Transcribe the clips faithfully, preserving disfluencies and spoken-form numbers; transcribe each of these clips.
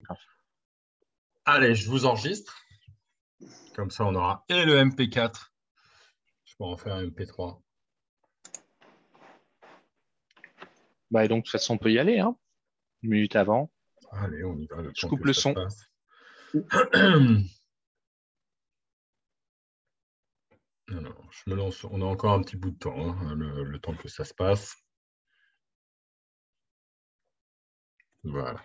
Allez, je vous enregistre. Comme ça, on aura et le M P quatre. Je peux en faire un M P trois. Bah, et donc, de toute façon, on peut y aller, hein. Une minute avant. Allez, on y va le Je temps coupe que le ça se son. passe. Alors, je me lance. On a encore un petit bout de temps, hein, le, le temps que ça se passe. Voilà.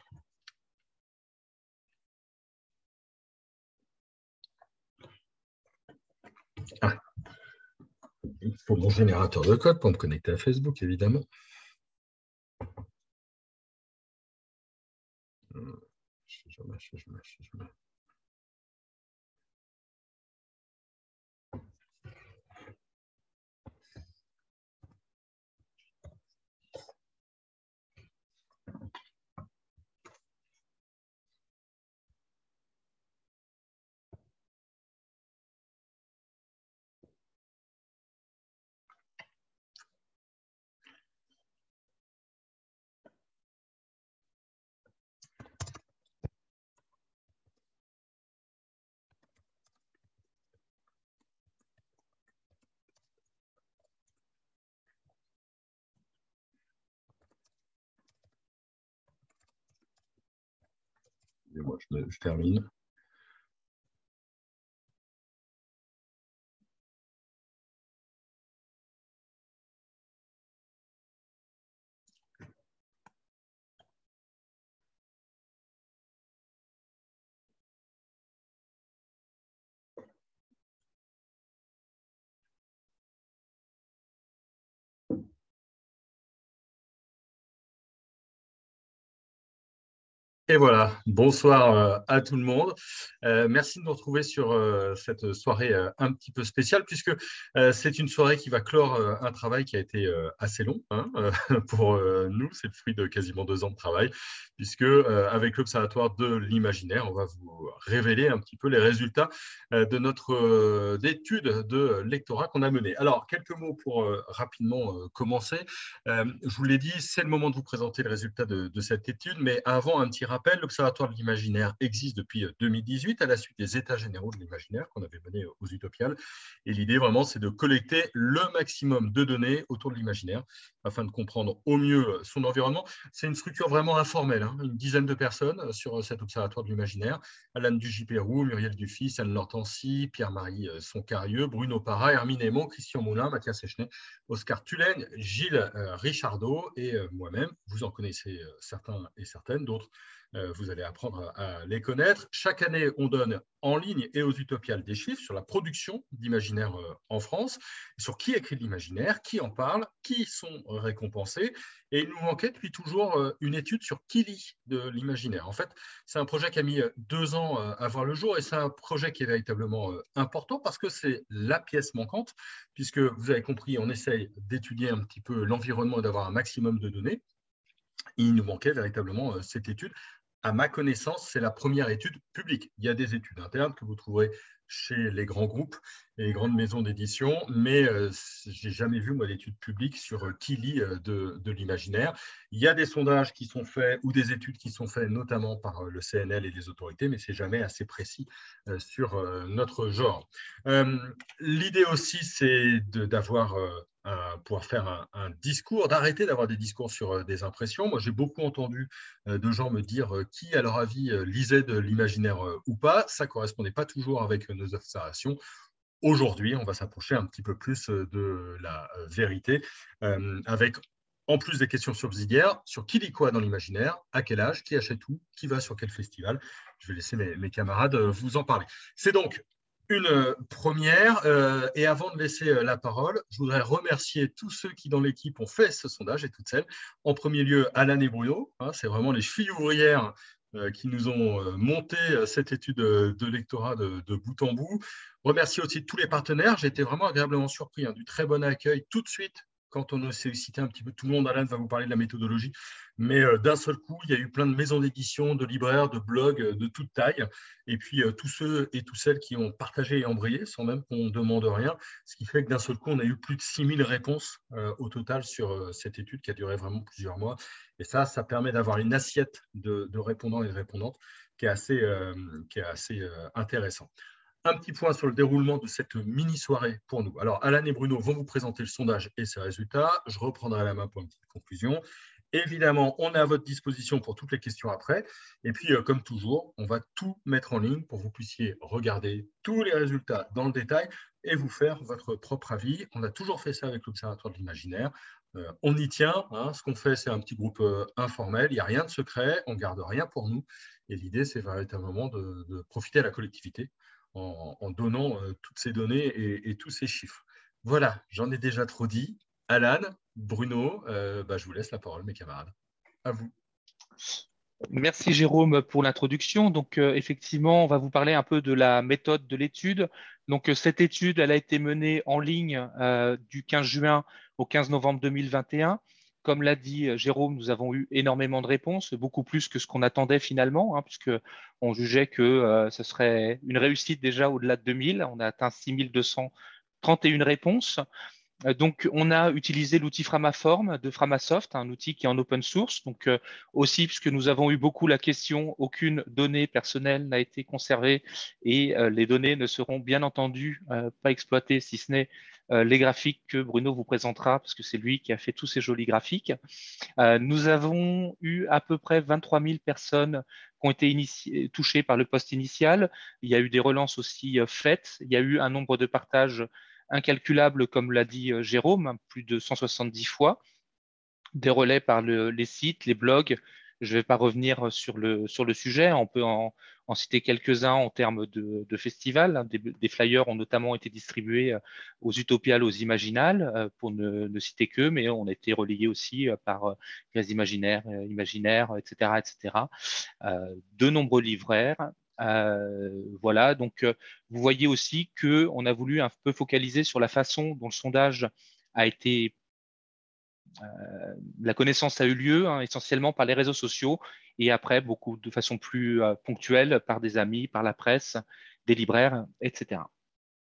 Ah. Il faut mon générateur de code pour me connecter à Facebook, évidemment. Je mâche, je mâche, je mâche. Et moi, je, je termine. Et voilà, bonsoir euh, à tout le monde. Euh, merci de nous retrouver sur euh, cette soirée euh, un petit peu spéciale, puisque euh, c'est une soirée qui va clore euh, un travail qui a été euh, assez long hein, euh, pour euh, nous. C'est le fruit de quasiment deux ans de travail, puisque euh, avec l'Observatoire de l'Imaginaire, on va vous révéler un petit peu les résultats euh, de notre euh, étude de lectorat qu'on a menée. Alors, quelques mots pour euh, rapidement euh, commencer. Euh, je vous l'ai dit, c'est le moment de vous présenter le résultat de, de cette étude, mais avant, un petit rappel. L'Observatoire de l'Imaginaire existe depuis deux mille dix-huit à la suite des États généraux de l'Imaginaire qu'on avait menés aux Utopiales. Et l'idée vraiment, c'est de collecter le maximum de données autour de l'imaginaire afin de comprendre au mieux son environnement. C'est une structure vraiment informelle, hein, une dizaine de personnes sur cet Observatoire de l'Imaginaire. Alain Dugipérou, Muriel Dufy, Anne Lortancy, Pierre-Marie Soncarieux, Bruno Parra, Hermine Aymon, Christian Moulin, Mathias Echnet, Oscar Tulègne, Gilles euh, Richardot et euh, moi-même. Vous en connaissez euh, certains et certaines, d'autres Euh, vous allez apprendre à les connaître. Chaque année, on donne en ligne et aux Utopiales des chiffres sur la production d'imaginaire euh, en France, sur qui écrit de l'imaginaire, qui en parle, qui sont récompensés. Et il nous manquait depuis toujours euh, une étude sur qui lit de l'imaginaire. En fait, c'est un projet qui a mis deux ans euh, à voir le jour et c'est un projet qui est véritablement euh, important parce que c'est la pièce manquante, puisque vous avez compris, on essaye d'étudier un petit peu l'environnement et d'avoir un maximum de données. Il nous manquait véritablement euh, cette étude. À ma connaissance, c'est la première étude publique. Il y a des études internes que vous trouverez chez les grands groupes et les grandes maisons d'édition, mais euh, je n'ai jamais vu, moi, d'études publiques sur euh, qui lit euh, de, de l'imaginaire. Il y a des sondages qui sont faits ou des études qui sont faites notamment par euh, le C N L et les autorités, mais ce n'est jamais assez précis euh, sur euh, notre genre. Euh, L'idée aussi, c'est d'avoir... Euh, à pouvoir faire un, un discours, d'arrêter d'avoir des discours sur euh, des impressions. Moi, j'ai beaucoup entendu euh, de gens me dire euh, qui, à leur avis, euh, lisait de l'imaginaire euh, ou pas. Ça ne correspondait pas toujours avec euh, nos observations. Aujourd'hui, on va s'approcher un petit peu plus euh, de la euh, vérité, euh, avec en plus des questions subsidiaires sur qui lit quoi dans l'imaginaire, à quel âge, qui achète où, qui va sur quel festival. Je vais laisser mes, mes camarades euh, vous en parler. C'est donc une première. Euh, et avant de laisser euh, la parole, je voudrais remercier tous ceux qui, dans l'équipe, ont fait ce sondage et toutes celles. En premier lieu, Alain et Bruno. Hein, c'est vraiment les chevilles ouvrières euh, qui nous ont euh, monté euh, cette étude de, de lectorat de, de bout en bout. Remercier aussi tous les partenaires. J'ai été vraiment agréablement surpris hein, du très bon accueil tout de suite. Quand on a sollicité un petit peu tout le monde, Alain va vous parler de la méthodologie. Mais euh, d'un seul coup, il y a eu plein de maisons d'édition, de libraires, de blogs euh, de toute taille. Et puis, euh, tous ceux et toutes celles qui ont partagé et embrayé, sans même qu'on demande rien. Ce qui fait que d'un seul coup, on a eu plus de six mille réponses euh, au total sur euh, cette étude qui a duré vraiment plusieurs mois. Et ça, ça permet d'avoir une assiette de, de répondants et de répondantes qui est assez, euh, qui est assez euh, intéressant. Un petit point sur le déroulement de cette mini-soirée pour nous. Alors, Alan et Bruno vont vous présenter le sondage et ses résultats. Je reprendrai la main pour une petite conclusion. Évidemment, on est à votre disposition pour toutes les questions après. Et puis, euh, comme toujours, on va tout mettre en ligne pour que vous puissiez regarder tous les résultats dans le détail et vous faire votre propre avis. On a toujours fait ça avec l'Observatoire de l'Imaginaire. Euh, on y tient. Hein. Ce qu'on fait, c'est un petit groupe euh, informel. Il n'y a rien de secret. On ne garde rien pour nous. Et l'idée, c'est véritablement de, de profiter à la collectivité en, en donnant euh, toutes ces données et, et tous ces chiffres. Voilà, j'en ai déjà trop dit. Alan, Bruno, euh, bah, je vous laisse la parole, mes camarades. À vous. Merci Jérôme pour l'introduction. Donc euh, effectivement, on va vous parler un peu de la méthode de l'étude. Donc euh, cette étude, elle a été menée en ligne euh, du quinze juin au quinze novembre deux mille vingt et un. Comme l'a dit Jérôme, nous avons eu énormément de réponses, beaucoup plus que ce qu'on attendait finalement, hein, puisque on jugeait que euh, ce serait une réussite déjà au-delà de deux mille. On a atteint six mille deux cent trente et une réponses. Donc, on a utilisé l'outil Framaform de Framasoft, un outil qui est en open source. Donc, euh, aussi, puisque nous avons eu beaucoup la question, aucune donnée personnelle n'a été conservée et euh, les données ne seront bien entendu euh, pas exploitées, si ce n'est euh, les graphiques que Bruno vous présentera, parce que c'est lui qui a fait tous ces jolis graphiques. Euh, nous avons eu à peu près vingt-trois mille personnes qui ont été touchées par le post initial. Il y a eu des relances aussi euh, faites. Il y a eu un nombre de partages incalculable, comme l'a dit euh, Jérôme, plus de cent soixante-dix fois, des relais par le, les sites, les blogs. Je ne vais pas revenir sur le, sur le sujet, on peut en, en citer quelques-uns en termes de, de festivals. Des, des flyers ont notamment été distribués aux Utopiales, aux Imaginales, pour ne, ne citer qu'eux, mais on a été relayés aussi par les Imaginaires, Imaginaires, et cetera, et cetera. Euh, de nombreux livraires. Euh, voilà, donc euh, vous voyez aussi qu'on a voulu un peu focaliser sur la façon dont le sondage a été, euh, la connaissance a eu lieu, hein, essentiellement par les réseaux sociaux et après beaucoup de façon plus euh, ponctuelle par des amis, par la presse, des libraires, et cetera.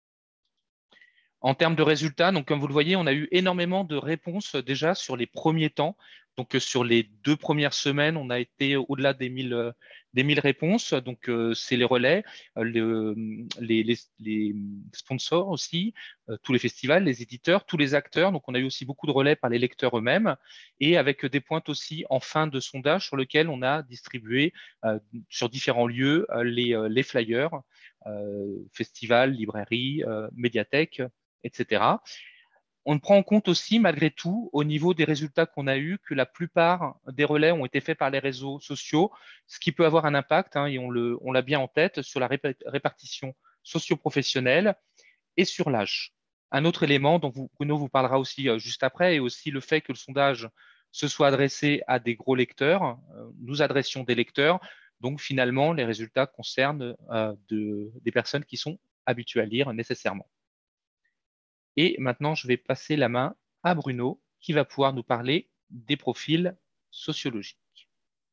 En termes de résultats, donc comme vous le voyez, on a eu énormément de réponses déjà sur les premiers temps. Donc sur les deux premières semaines, on a été au-delà des mille, des mille réponses. Donc euh, c'est les relais, le, les, les, les, sponsors aussi, euh, tous les festivals, les éditeurs, tous les acteurs. Donc on a eu aussi beaucoup de relais par les lecteurs eux-mêmes et avec des pointes aussi en fin de sondage sur lequel on a distribué euh, sur différents lieux euh, les, les flyers, euh, festivals, librairies, euh, médiathèques, et cetera. On prend en compte aussi, malgré tout, au niveau des résultats qu'on a eus, que la plupart des relais ont été faits par les réseaux sociaux, ce qui peut avoir un impact, hein, et on, le, on l'a bien en tête, sur la répartition socio-professionnelle et sur l'âge. Un autre élément dont vous, Bruno vous parlera aussi euh, juste après, est aussi le fait que le sondage se soit adressé à des gros lecteurs. Euh, nous adressions des lecteurs, donc finalement, les résultats concernent euh, de, des personnes qui sont habituées à lire nécessairement. Et maintenant, je vais passer la main à Bruno, qui va pouvoir nous parler des profils sociologiques.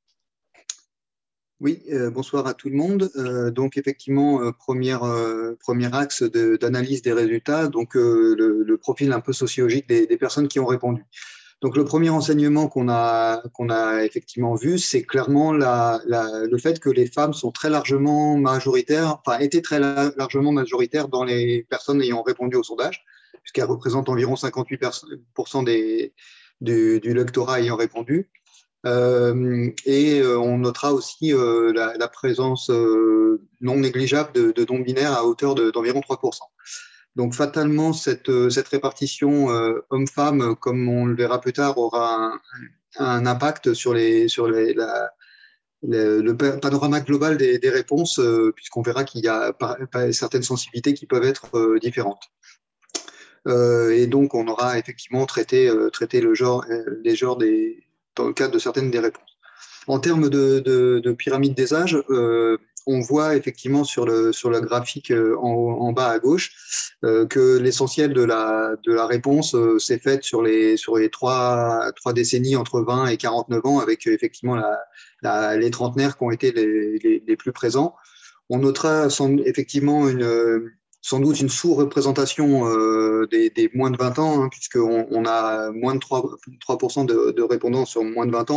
Oui, euh, bonsoir à tout le monde. Euh, donc effectivement, euh, première, euh, premier axe de, d'analyse des résultats, donc euh, le, le profil un peu sociologique des, des personnes qui ont répondu. Donc le premier enseignement qu'on a, qu'on a effectivement vu, c'est clairement la, la, le fait que les femmes sont très largement majoritaires, enfin étaient très la, largement majoritaires dans les personnes ayant répondu au sondage, puisqu'elles représentent environ cinquante-huit pour cent des, du, du lectorat ayant répondu. Euh, et euh, on notera aussi euh, la, la présence euh, non négligeable de, de non-binaires à hauteur de, d'environ trois pour cent. Donc fatalement, cette, cette répartition euh, homme-femme, comme on le verra plus tard, aura un, un impact sur, les, sur les, la, le, le panorama global des, des réponses, euh, puisqu'on verra qu'il y a par, par certaines sensibilités qui peuvent être euh, différentes. Euh, et donc, on aura effectivement traité, euh, traité le genre, les genres des, dans le cadre de certaines des réponses. En termes de, de, de pyramide des âges, euh, on voit effectivement sur le, sur le graphique en, en bas à gauche euh, que l'essentiel de la, de la réponse euh, s'est faite sur les, sur les trois, trois décennies entre vingt et quarante-neuf ans, avec effectivement la, la, les trentenaires qui ont été les, les, les plus présents. On notera sans, effectivement une, sans doute une sous-représentation euh, des, des moins de vingt ans, hein, puisqu'on on a moins de trois pour cent de, de répondants sur moins de vingt ans,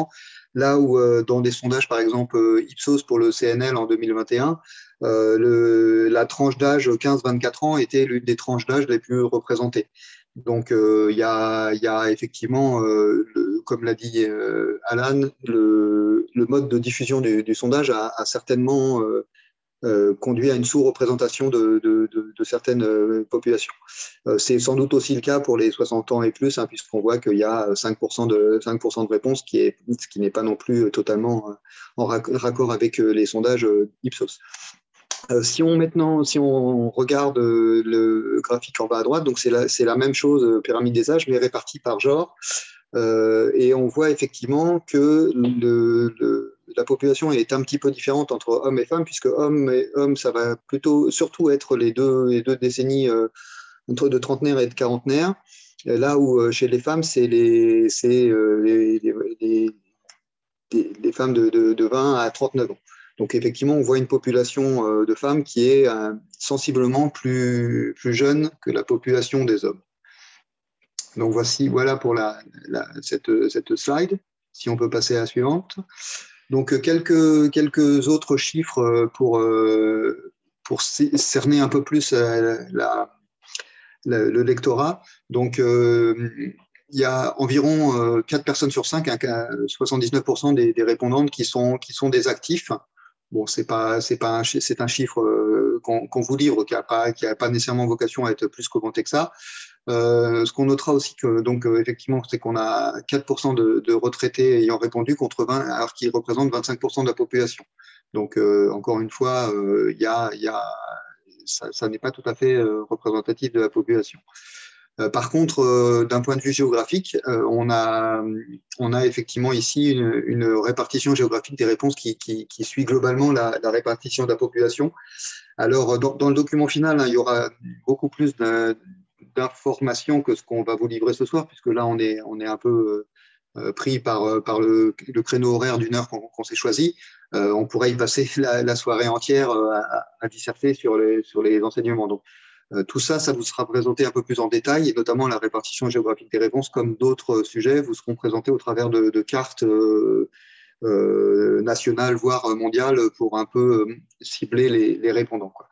Là où euh, dans des sondages, par exemple euh, Ipsos pour le C N L en deux mille vingt et un, euh, le, la tranche d'âge quinze vingt-quatre ans était l'une des tranches d'âge les plus représentées. Donc, euh, il y a, il y a effectivement, euh, le, comme l'a dit euh, Alan, le, le mode de diffusion du, du sondage a, a certainement euh, euh, conduit à une sous-représentation de, de, de, de certaines euh, populations. Euh, c'est sans doute aussi le cas pour les soixante ans et plus, hein, puisqu'on voit qu'il y a cinq pour cent de, cinq pour cent de réponses, qui est, ce qui n'est pas non plus totalement en raccord avec les sondages Ipsos. Euh, si on maintenant, si on regarde euh, le graphique en bas à droite, donc c'est la, c'est la même chose, euh, pyramide des âges, mais répartie par genre, euh, et on voit effectivement que le, le, la population est un petit peu différente entre hommes et femmes, puisque hommes et hommes, ça va plutôt surtout être les deux, les deux décennies euh, entre de trentenaire et de quarantenaire, là où euh, chez les femmes, c'est les, c'est, euh, les, les, les, les, les femmes de, de, de vingt à trente-neuf ans. Donc effectivement, on voit une population euh, de femmes qui est euh, sensiblement plus, plus jeune que la population des hommes. Donc voici, voilà pour la, la, cette, cette slide. Si on peut passer à la suivante. Donc quelques, quelques autres chiffres pour, euh, pour cerner un peu plus la, la, la, le lectorat. Donc euh, il y a environ euh, quatre personnes sur cinq, hein, soixante-dix-neuf pour cent des, des répondantes qui sont, qui sont des actifs. Bon, c'est pas, c'est pas un, c'est un chiffre euh, qu'on, qu'on vous livre qui a pas, qui a pas nécessairement vocation à être plus commenté que ça. Euh, ce qu'on notera aussi que, donc, euh, effectivement, c'est qu'on a quatre pour cent de, de retraités ayant répondu contre vingt, alors qu'ils représentent vingt-cinq pour cent de la population. Donc, euh, encore une fois, il euh, y a, il y a, ça, ça n'est pas tout à fait euh, représentatif de la population. Euh, par contre, euh, d'un point de vue géographique, euh, on, a, on a effectivement ici une, une répartition géographique des réponses qui, qui, qui suit globalement la, la répartition de la population. Alors, dans, dans le document final, hein, il y aura beaucoup plus d'informations que ce qu'on va vous livrer ce soir, puisque là, on est, on est un peu euh, pris par, par le, le créneau horaire d'une heure qu'on qu'on s'est choisi. Euh, on pourrait y passer la, la soirée entière à, à disserter sur les, sur les enseignements. Donc, Euh, tout ça, ça vous sera présenté un peu plus en détail, et notamment la répartition géographique des réponses, comme d'autres sujets, vous seront présentés au travers de, de cartes euh, euh, nationales, voire mondiales, pour un peu euh, cibler les, les répondants, quoi.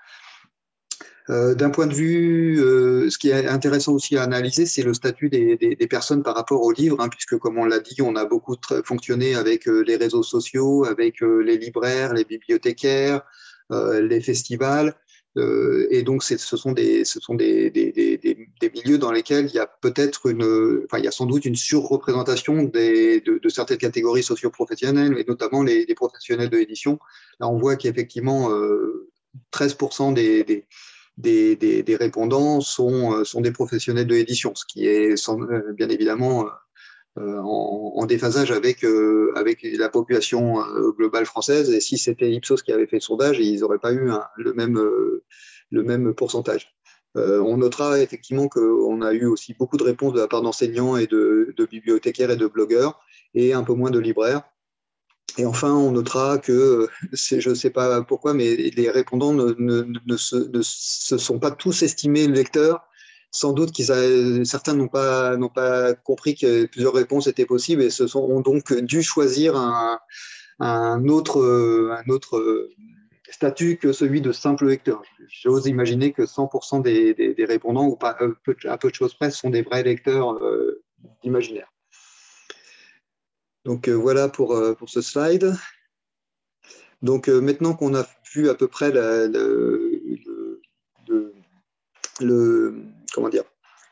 Euh, d'un point de vue, euh, ce qui est intéressant aussi à analyser, c'est le statut des, des, des personnes par rapport aux livres, hein, puisque, comme on l'a dit, on a beaucoup fonctionné avec euh, les réseaux sociaux, avec euh, les libraires, les bibliothécaires, euh, les festivals. Euh, et donc, ce sont, des, ce sont des, des, des, des milieux dans lesquels il y a peut-être une, enfin, il y a sans doute une surreprésentation des, de, de certaines catégories socio-professionnelles, et notamment les, les professionnels de l'édition. Là, on voit qu'effectivement, euh, treize pour cent des, des, des, des, des répondants sont, sont des professionnels de l'édition, ce qui est sans, bien évidemment Euh, en, en déphasage avec, euh, avec la population euh, globale française. Et si c'était Ipsos qui avait fait le sondage, ils n'auraient pas eu un, le, même, euh, le même pourcentage. Euh, on notera effectivement qu'on a eu aussi beaucoup de réponses de la part d'enseignants et de, de bibliothécaires et de blogueurs, et un peu moins de libraires. Et enfin, on notera que, je ne sais pas pourquoi, mais les répondants ne, ne, ne, se, ne se sont pas tous estimés lecteurs. Sans doute qu'ils a, certains n'ont pas, n'ont pas compris que plusieurs réponses étaient possibles, et se sont, ont donc dû choisir un, un, autre, un autre statut que celui de simple lecteur. J'ose imaginer que cent pour cent des, des, des répondants, ou pas, à peu de choses près, sont des vrais lecteurs euh, imaginaires. Donc euh, voilà pour, euh, pour ce slide. Donc euh, maintenant qu'on a vu à peu près la, la, le, le, le, comment dire,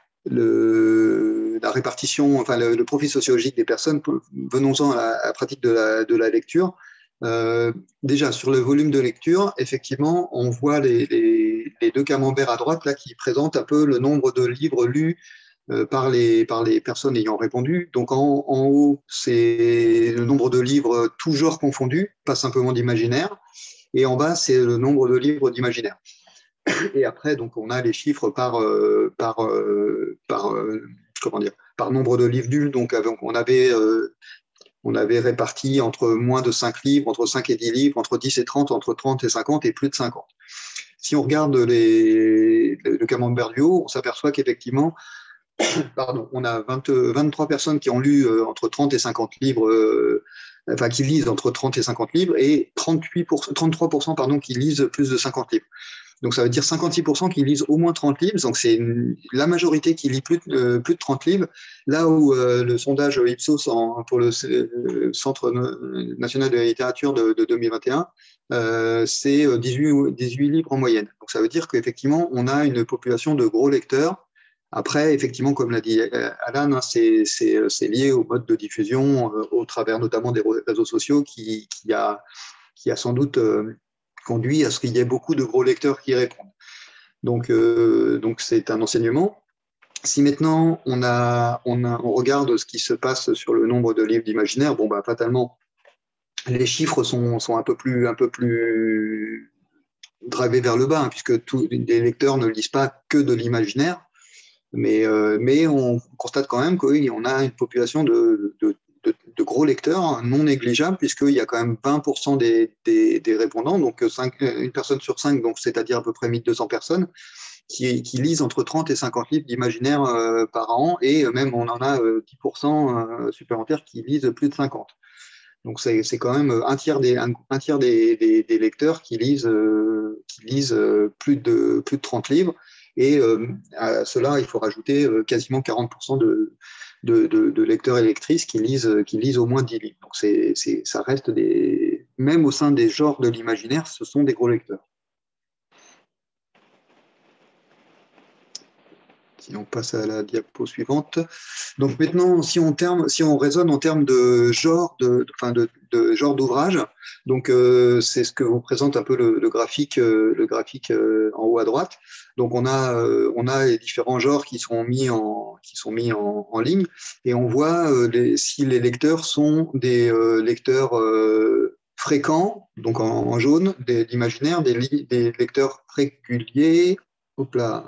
le, la répartition, enfin le, le profil sociologique des personnes, venons-en à, à la pratique de la, de la lecture. Euh, déjà, sur le volume de lecture, effectivement, on voit les, les, les deux camemberts à droite là, qui présentent un peu le nombre de livres lus euh, par, les, par les personnes ayant répondu. Donc en, en haut, c'est le nombre de livres tous genres confondus, pas simplement d'imaginaire. Et en bas, c'est le nombre de livres d'imaginaire. Et après, donc, on a les chiffres par, euh, par, euh, par, euh, comment dire, par nombre de livres lus. Donc, on avait, euh, on avait réparti entre moins de cinq livres, entre cinq et dix livres, entre dix et trente, entre trente et cinquante, et plus de cinquante. Si on regarde les, le camembert du haut, on s'aperçoit qu'effectivement, pardon, on a vingt, vingt-trois personnes qui ont lu euh, entre trente et cinquante livres euh, enfin qui lisent entre trente et cinquante livres, et trente-huit pour cent, trente-trois pour cent pardon, qui lisent plus de cinquante livres. Donc ça veut dire cinquante-six pour cent qui lisent au moins trente livres, donc c'est la majorité qui lit plus de, euh, plus de trente livres, là où euh, le sondage Ipsos en, pour le euh, Centre national de la littérature de, de deux mille vingt et un, euh, c'est dix-huit, dix-huit livres en moyenne. Donc ça veut dire qu'effectivement, on a une population de gros lecteurs. Après, effectivement, comme l'a dit Alan, hein, c'est, c'est, c'est lié au mode de diffusion, euh, au travers notamment des réseaux sociaux, qui, qui, a, qui a sans doute euh, conduit à ce qu'il y ait beaucoup de gros lecteurs qui répondent. Donc, euh, donc c'est un enseignement. Si maintenant on, a, on, a, on regarde ce qui se passe sur le nombre de livres d'imaginaire, bon, bah, fatalement, les chiffres sont, sont un peu plus, un peu plus drivés vers le bas, hein, puisque tous les lecteurs ne lisent pas que de l'imaginaire. Mais, euh, mais on constate quand même qu'on a une population de, de, de, de gros lecteurs non négligeable, puisqu'il y a quand même vingt pour cent des, des, des répondants, donc cinq, une personne sur cinq, donc c'est-à-dire à peu près mille deux cents personnes, qui, qui lisent entre trente et cinquante livres d'imaginaire euh, par an, et même on en a euh, dix pour cent euh, supplémentaires qui lisent plus de cinquante. Donc c'est, c'est quand même un tiers des, un, un tiers des, des, des lecteurs qui lisent, euh, qui lisent euh, plus, de, plus de trente livres. Et euh, à cela, il faut rajouter euh, quasiment quarante pour cent de, de, de, de lecteurs et lectrices qui lisent, qui lisent au moins dix livres. Donc c'est, c'est, ça reste des, même au sein des genres de l'imaginaire, ce sont des gros lecteurs. Si on passe à la diapo suivante. Donc maintenant, si on, terme, si on raisonne en termes de genre de, enfin de, de genre d'ouvrage, donc euh, c'est ce que vous présente un peu le, le graphique, euh, le graphique euh, en haut à droite. Donc on a, euh, on a les différents genres qui sont mis en, qui sont mis en, en ligne, et on voit euh, les, si les lecteurs sont des euh, lecteurs euh, fréquents, donc en, en jaune, des, d'imaginaire, des, des lecteurs réguliers. Hop là.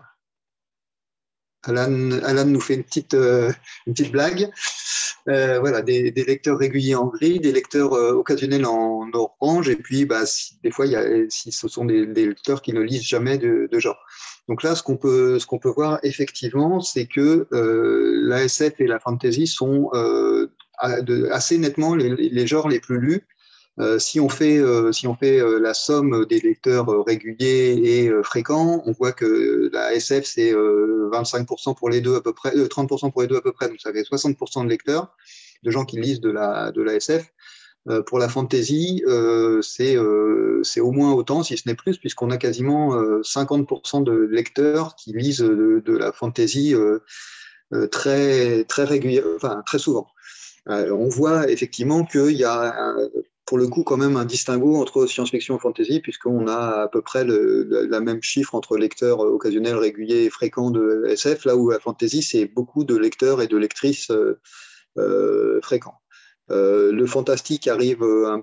Alan, Alan nous fait une petite, euh, une petite blague. Euh, voilà, des, des lecteurs réguliers en gris, des lecteurs euh, occasionnels en orange, et puis bah, si, des fois, il y a, si ce sont des, des lecteurs qui ne lisent jamais de, de genre. Donc là, ce qu'on peut, ce qu'on peut voir effectivement, c'est que euh, l'A S F et la fantasy sont euh, de, assez nettement les, les genres les plus lus. Euh, si on fait, euh, si on fait euh, la somme des lecteurs euh, réguliers et euh, fréquents, on voit que la S F, c'est euh, vingt-cinq pour cent pour les deux à peu près, euh, trente pour cent pour les deux à peu près, donc ça fait soixante pour cent de lecteurs, de gens qui lisent de la, de la S F. Euh, pour la fantasy, euh, c'est euh, c'est au moins autant, si ce n'est plus, puisqu'on a quasiment euh, cinquante pour cent de lecteurs qui lisent de, de la fantasy euh, euh, très, très régulièrement, enfin très souvent. Euh, on voit effectivement qu'il y a un, pour le coup quand même un distinguo entre science-fiction et fantasy, puisqu'on a à peu près le, le, la même chiffre entre lecteurs occasionnels, réguliers et fréquents de S F, là où la fantasy, c'est beaucoup de lecteurs et de lectrices euh, euh, fréquents. Euh, le fantastique arrive un,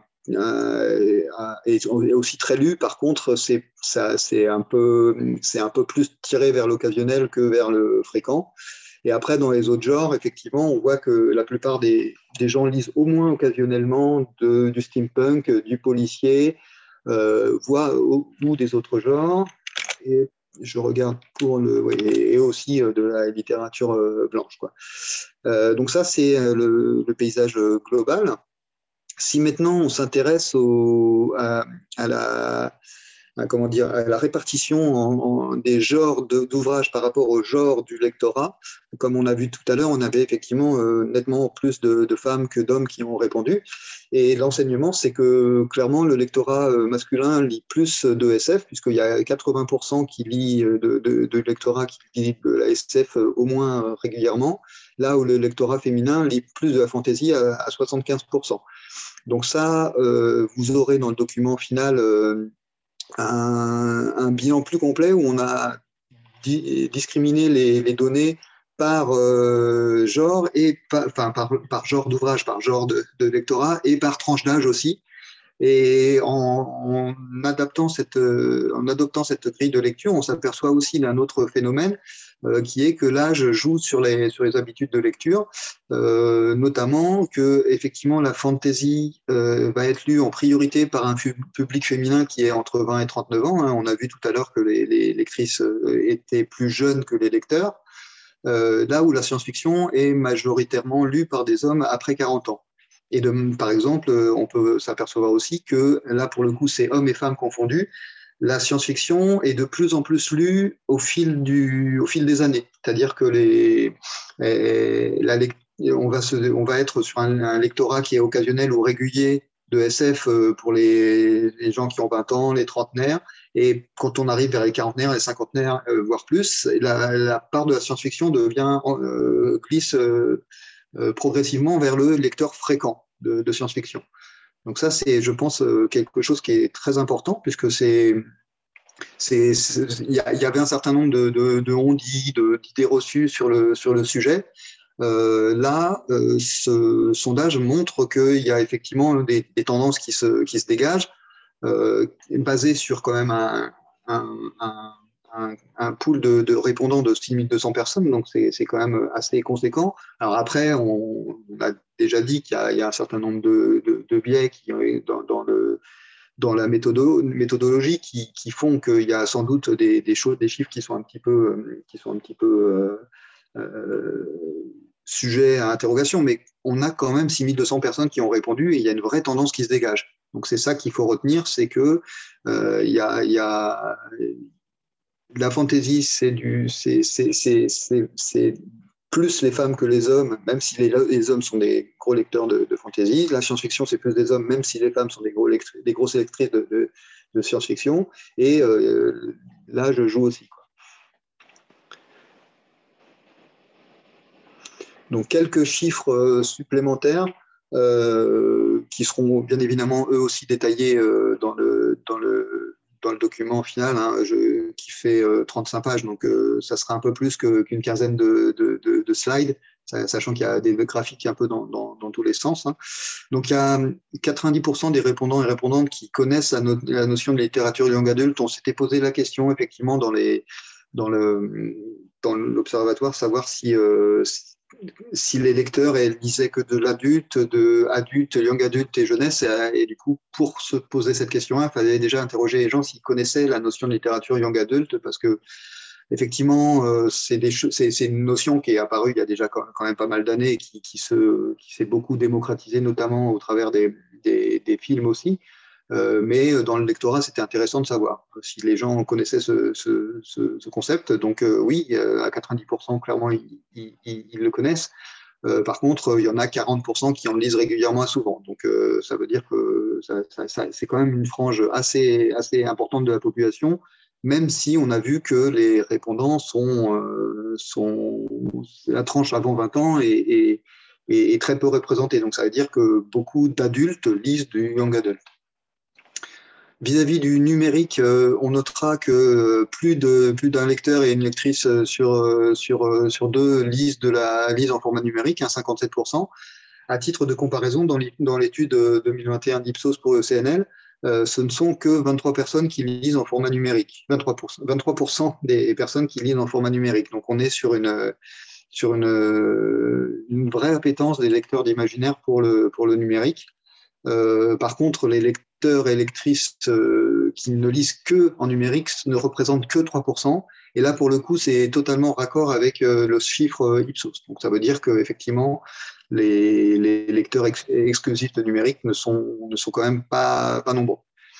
un, est aussi très lu, par contre, c'est, ça, c'est, un peu, c'est un peu plus tiré vers l'occasionnel que vers le fréquent. Et après, dans les autres genres, effectivement, on voit que la plupart des, des gens lisent au moins occasionnellement de, du steampunk, du policier, euh, voire ou, ou des autres genres. Et je regarde pour le, oui, et aussi de la littérature euh, blanche, quoi. Euh, donc ça, c'est le, le paysage global. Si maintenant on s'intéresse au, à, à la à, comment dire, à la répartition en, en, des genres de, d'ouvrages par rapport au genre du lectorat. Comme on a vu tout à l'heure, on avait effectivement euh, nettement plus de, de femmes que d'hommes qui ont répondu. Et l'enseignement, c'est que clairement, le lectorat masculin lit plus de S F, puisqu'il y a quatre-vingts pour cent qui lit de, de, de lectorat qui lit de la S F au moins régulièrement, là où le lectorat féminin lit plus de la fantasy à, à soixante-quinze pour cent. Donc ça, euh, vous aurez dans le document final euh, Un, un bilan plus complet où on a di- discriminé les, les données par euh, genre et par, enfin, par, par genre d'ouvrage, par genre de, de lectorat et par tranche d'âge aussi. Et en, en, adaptant cette, en adoptant cette grille de lecture, on s'aperçoit aussi d'un autre phénomène euh, qui est que l'âge joue sur les, sur les habitudes de lecture, euh, notamment que effectivement la fantasy euh, va être lue en priorité par un public féminin qui est entre vingt et trente-neuf ans. Hein. On a vu tout à l'heure que les, les lectrices étaient plus jeunes que les lecteurs, euh, là où la science-fiction est majoritairement lue par des hommes après quarante ans. Et de, par exemple, on peut s'apercevoir aussi que là, pour le coup, c'est hommes et femmes confondus. La science-fiction est de plus en plus lue au fil, du, au fil des années. C'est-à-dire que les, la, on, va se, on va être sur un, un lectorat qui est occasionnel ou régulier de S F pour les, les gens qui ont vingt ans, les trentenaires. Et quand on arrive vers les quarantenaires, les cinquantenaires, euh, voire plus, la, la part de la science-fiction devient, euh, glisse euh, euh, progressivement vers le lecteur fréquent de, de science-fiction. Donc ça, c'est, je pense, quelque chose qui est très important, puisque c'est, c'est, il y, y avait un certain nombre de, de, de on-dit, d'idées reçues sur le, sur le sujet. Euh, là, euh, ce sondage montre qu'il y a effectivement des, des tendances qui se, qui se dégagent, euh, basées sur quand même un, un, un, un, un pool de, de répondants de six mille deux cents personnes, donc c'est quand même assez conséquent. Alors après, on, on a déjà dit qu'il y, y a un certain nombre de, de, de biais qui, dans, dans, le, dans la méthodo, méthodologie qui, qui font qu'il y a sans doute des, des choses, des chiffres qui sont un petit peu, qui sont un petit peu euh, euh, sujets à interrogation, mais on a quand même six mille deux cents personnes qui ont répondu et il y a une vraie tendance qui se dégage. Donc c'est ça qu'il faut retenir, c'est que euh, y a, y a la fantasy, c'est du, c'est, c'est, c'est, c'est, c'est plus les femmes que les hommes, même si les, les hommes sont des gros lecteurs de, de fantasy. La science-fiction, c'est plus des hommes, même si les femmes sont des, gros lectrices, des grosses lectrices de, de, de science-fiction. Et euh, là, je joue aussi, quoi. Donc, quelques chiffres euh, supplémentaires euh, qui seront bien évidemment eux aussi détaillés euh, dans, le, dans, le, dans le document final, hein, je, qui fait euh, trente-cinq pages. Donc, euh, ça sera un peu plus qu'une qu quinzaine de, de, de, de slides, sachant qu'il y a des graphiques un peu dans, dans, dans tous les sens, hein. Donc, il y a quatre-vingt-dix pour cent des répondants et répondantes qui connaissent la, no la notion de littérature young adulte. On s'était posé la question, effectivement, dans les dans le dans l'observatoire, savoir si, euh, si si les lecteurs elles lisaient que de l'adulte, de adulte, young adulte et jeunesse, et, et du coup, pour se poser cette question-là, il fallait déjà interroger les gens s'ils connaissaient la notion de littérature young adulte, parce que effectivement, euh, c'est une notion qui est apparue il y a déjà quand même pas mal d'années, qui, qui s'est qui beaucoup démocratisée, notamment au travers des, des, des films aussi. Euh, mais dans le lectorat, c'était intéressant de savoir si les gens connaissaient ce, ce, ce, ce concept. Donc euh, oui, à quatre-vingt-dix pour cent, clairement, ils, ils, ils le connaissent. Euh, par contre, il y en a quarante pour cent qui en lisent régulièrement souvent. Donc euh, ça veut dire que ça, ça, ça, c'est quand même une frange assez, assez importante de la population, même si on a vu que les répondants sont, euh, sont la tranche avant vingt ans et, et, et, et très peu représentée. Donc ça veut dire que beaucoup d'adultes lisent du young adult. Vis-à-vis du numérique, euh, on notera que plus de plus d'un lecteur et une lectrice sur sur sur deux lisent de la lisent en format numérique, hein, cinquante-sept pour cent. À titre de comparaison, dans l'étude deux mille vingt et un d'Ipsos pour le C N L, euh, ce ne sont que vingt-trois personnes qui lisent en format numérique, vingt-trois pour cent, vingt-trois pour cent des personnes qui lisent en format numérique. Donc on est sur une sur une une vraie appétence des lecteurs d'imaginaire pour le pour le numérique. Euh, par contre, les lecteurs et lectrices euh, qui ne lisent que en numérique ne représentent que trois pour cent. Et là, pour le coup, c'est totalement raccord avec euh, le chiffre euh, Ipsos. Donc, ça veut dire qu'effectivement, les, les lecteurs ex exclusifs de numérique ne sont, ne sont quand même pas, pas nombreux.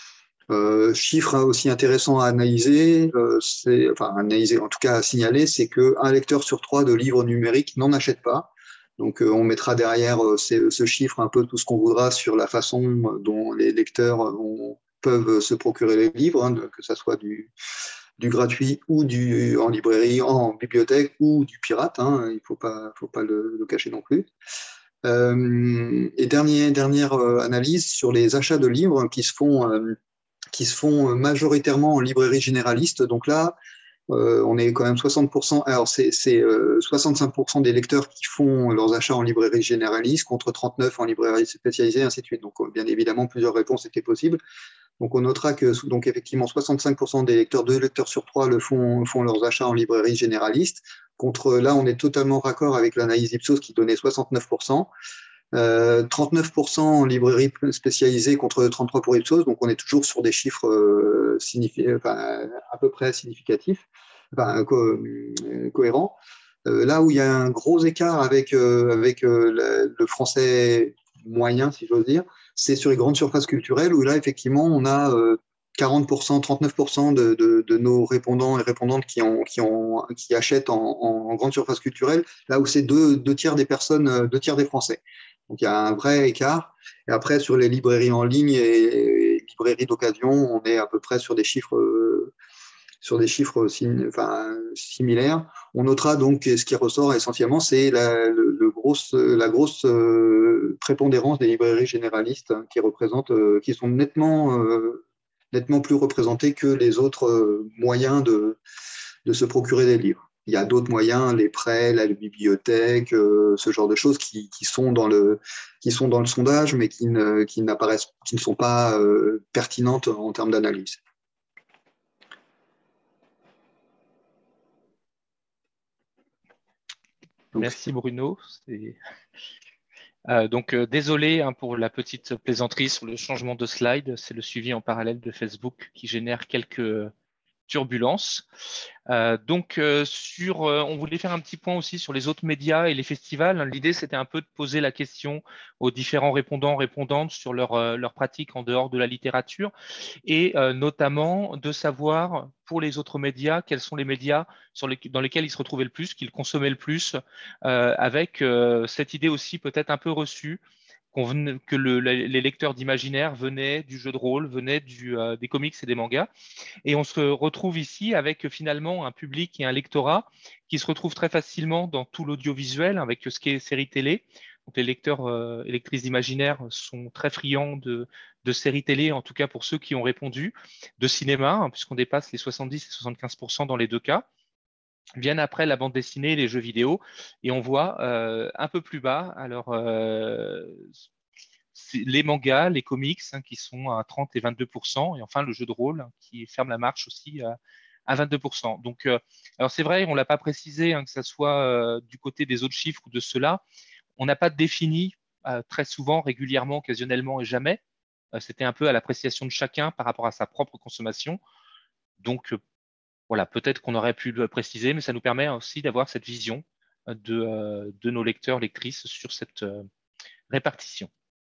Euh, chiffre aussi intéressant à analyser, euh, c'est, enfin, analyser, en tout cas à signaler, c'est qu'un lecteur sur trois de livres numériques n'en achète pas. Donc, euh, on mettra derrière euh, ce, ce chiffre un peu tout ce qu'on voudra sur la façon dont les lecteurs ont, peuvent se procurer les livres, hein, que ce soit du, du gratuit ou du en librairie, en bibliothèque ou du pirate. Hein, il ne faut pas, faut pas le, le cacher non plus. Euh, et dernier, dernière euh, analyse sur les achats de livres qui se font, euh, qui se font majoritairement en librairie généraliste. Donc là, Euh, on est quand même soixante pour cent. Alors, c'est euh, soixante-cinq pour cent des lecteurs qui font leurs achats en librairie généraliste contre trente-neuf pour cent en librairie spécialisée, ainsi de suite. Donc, bien évidemment, plusieurs réponses étaient possibles. Donc, on notera que, donc, effectivement, soixante-cinq pour cent des lecteurs, deux lecteurs sur trois le font, font leurs achats en librairie généraliste. Contre, là, on est totalement raccord avec l'analyse Ipsos qui donnait soixante-neuf pour cent. Euh, trente-neuf pour cent en librairie spécialisée contre trente-trois pour cent pour Ipsos, donc on est toujours sur des chiffres euh, enfin, à peu près significatifs, enfin, co euh, cohérents. Euh, là où il y a un gros écart avec, euh, avec euh, le, le français moyen, si j'ose dire, c'est sur les grandes surfaces culturelles où là, effectivement, on a euh, quarante pour cent, trente-neuf pour cent de, de, de nos répondants et répondantes qui, ont, qui, ont, qui achètent en, en grande surface culturelle, là où c'est deux, deux tiers des personnes, deux tiers des Français. Donc il y a un vrai écart. Et après, sur les librairies en ligne et, et librairies d'occasion, on est à peu près sur des chiffres, euh, sur des chiffres sim, enfin, similaires. On notera donc ce qui ressort essentiellement, c'est la, le, le grosse, la grosse euh, prépondérance des librairies généralistes hein, qui représentent, euh, qui sont nettement euh, nettement plus représentés que les autres euh, moyens de, de se procurer des livres. Il y a d'autres moyens, les prêts, la bibliothèque, euh, ce genre de choses qui, qui, sont dans le, qui sont dans le sondage, mais qui ne, qui n'apparaissent, qui ne sont pas euh, pertinentes en termes d'analyse. Donc, merci Bruno. Euh, donc, euh, désolé hein, pour la petite plaisanterie sur le changement de slide. C'est le suivi en parallèle de Facebook qui génère quelques turbulences. Euh, donc, euh, sur, euh, on voulait faire un petit point aussi sur les autres médias et les festivals. L'idée, c'était un peu de poser la question aux différents répondants, répondantes sur leur, euh, leur pratique en dehors de la littérature et euh, notamment de savoir pour les autres médias quels sont les médias sur les, dans lesquels ils se retrouvaient le plus, qu'ils consommaient le plus, euh, avec euh, cette idée aussi peut-être un peu reçue qu'on venait, que le, les lecteurs d'imaginaire venaient du jeu de rôle, venaient du, euh, des comics et des mangas. Et on se retrouve ici avec finalement un public et un lectorat qui se retrouve très facilement dans tout l'audiovisuel, avec ce qui est séries télé. Donc les lecteurs euh, et lectrices d'imaginaire sont très friands de, de séries télé, en tout cas pour ceux qui ont répondu, de cinéma, hein, puisqu'on dépasse les soixante-dix et soixante-quinze pour cent dans les deux cas. Viennent après la bande dessinée, les jeux vidéo, et on voit euh, un peu plus bas, alors euh, les mangas, les comics hein, qui sont à trente et vingt-deux pour cent, et enfin le jeu de rôle hein, qui ferme la marche aussi à, à vingt-deux pour cent. Donc, euh, alors c'est vrai, on ne l'a pas précisé, hein, que ce soit euh, du côté des autres chiffres ou de ceux-là, on n'a pas défini euh, très souvent, régulièrement, occasionnellement et jamais. Euh, C'était un peu à l'appréciation de chacun par rapport à sa propre consommation. Donc, euh, voilà, peut-être qu'on aurait pu le préciser, mais ça nous permet aussi d'avoir cette vision de, euh, de nos lecteurs, lectrices sur cette euh, répartition.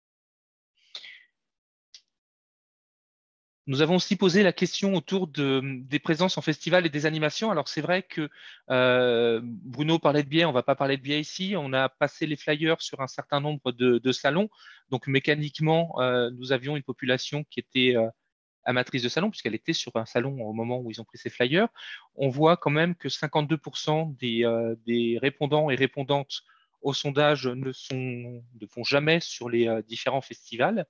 Nous avons aussi posé la question autour de, des présences en festival et des animations. Alors c'est vrai que euh, Bruno parlait de biais, on ne va pas parler de biais ici. On a passé les flyers sur un certain nombre de, de salons. Donc mécaniquement, euh, nous avions une population qui était euh, amatrice de salon, puisqu'elle était sur un salon au moment où ils ont pris ces flyers. On voit quand même que cinquante-deux pour cent des, euh, des répondants et répondantes au sondage ne, sont, ne vont jamais sur les euh, différents festivals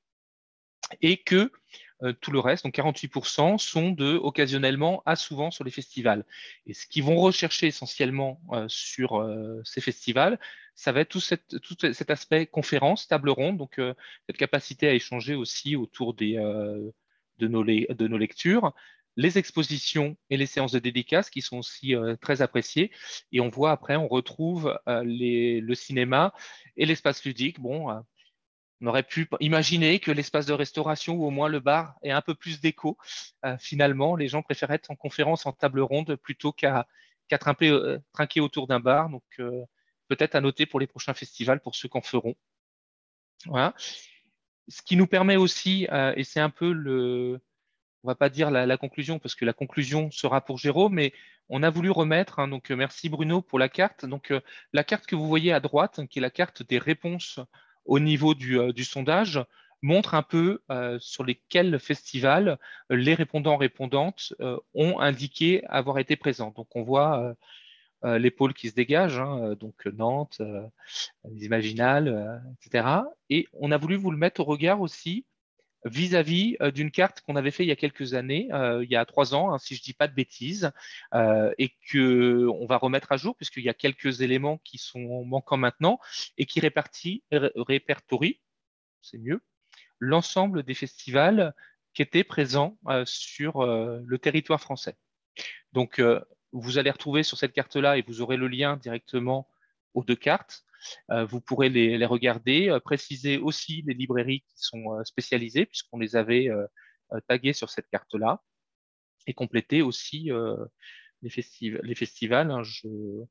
et que euh, tout le reste, donc quarante-huit pour cent, sont de occasionnellement à souvent sur les festivals. Et ce qu'ils vont rechercher essentiellement euh, sur euh, ces festivals, ça va être tout, cette, tout cet aspect conférence, table ronde, donc euh, cette capacité à échanger aussi autour des, euh, de, nos, de nos lectures, les expositions et les séances de dédicaces qui sont aussi euh, très appréciées. Et on voit après, on retrouve euh, les, le cinéma et l'espace ludique. Bon, euh, on aurait pu imaginer que l'espace de restauration ou au moins le bar ait un peu plus d'écho. Euh, finalement, les gens préfèrent être en conférence, en table ronde, plutôt qu'à qu'à trinquer, euh, trinquer autour d'un bar. Donc, euh, peut-être à noter pour les prochains festivals, pour ceux qui en feront. Voilà. Ce qui nous permet aussi, euh, et c'est un peu le, on va pas dire la, la conclusion, parce que la conclusion sera pour Jérôme, mais on a voulu remettre, hein, donc euh, merci Bruno pour la carte. Donc, euh, la carte que vous voyez à droite, hein, qui est la carte des réponses au niveau du, euh, du sondage, montre un peu euh, sur lesquels festivals euh, les répondants répondantes euh, ont indiqué avoir été présents. Donc, on voit euh, euh, les pôles qui se dégagent, hein, euh, donc Nantes, euh, les Imaginales, euh, et cetera. Et on a voulu vous le mettre au regard aussi vis-à-vis euh, d'une carte qu'on avait fait il y a quelques années, euh, il y a trois ans, hein, si je ne dis pas de bêtises, euh, et que on va remettre à jour puisqu'il y a quelques éléments qui sont manquants maintenant et qui répartit, ré- répertorient, c'est mieux, l'ensemble des festivals qui étaient présents euh, sur euh, le territoire français. Donc, euh, vous allez retrouver sur cette carte-là et vous aurez le lien directement aux deux cartes. Euh, vous pourrez les, les regarder, euh, préciser aussi les librairies qui sont euh, spécialisées, puisqu'on les avait euh, euh, taguées sur cette carte-là, et compléter aussi euh, les, festiv les festivals. Hein, je